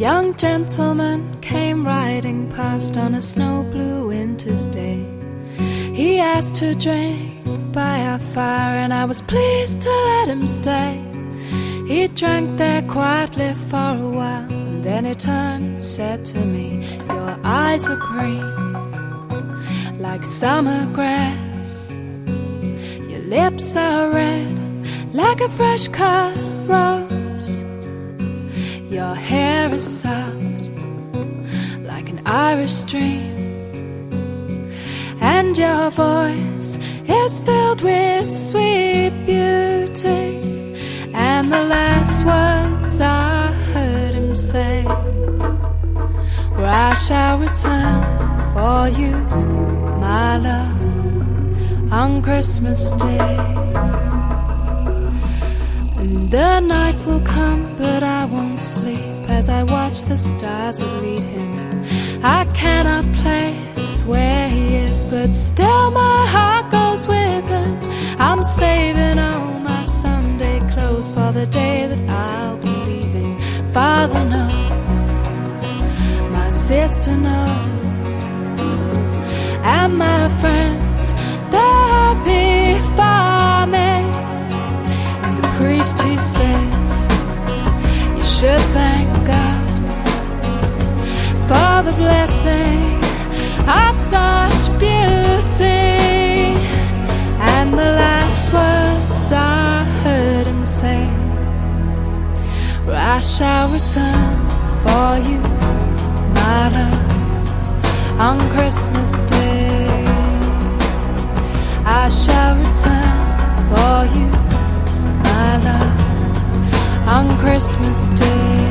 young gentleman came riding past on a snow blue winter's day. He asked to drink by our fire, and I was pleased to let him stay. He drank there quietly for a while, and then he turned and said to me, "Your eyes are green, like summer grass. Your lips are red, like a fresh cut rose. Your hair is soft, like an Irish stream, and your voice is filled with sweet beauty." And the last words I heard him say were, "I shall return for you, my love, on Christmas Day." And the night will come, but I won't sleep as I watch the stars that lead him. I cannot place where he is, but still my heart goes with him. I'm saving all my Sunday clothes for the day that I'll be leaving. Father knows, my sister knows, and my friends, they're happy for me. And the priest, he says, you should thank God for the blessing of such beauty. And the last words I heard him say were, "I shall return for you, my love, on Christmas Day. I shall return for you, my love, on Christmas Day."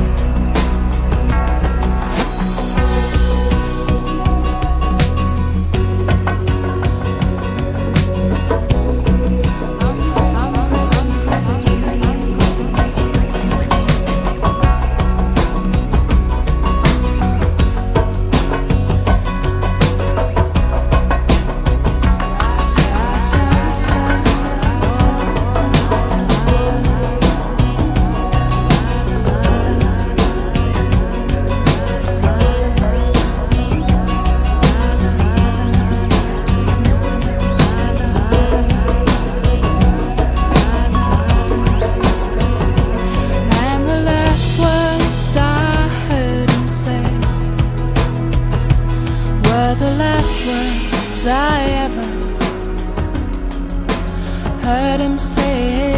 The last words I ever heard him say.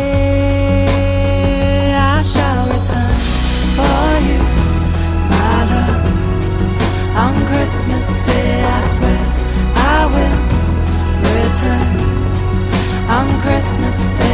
I shall return for you, my love, on Christmas Day. I swear I will return on Christmas Day.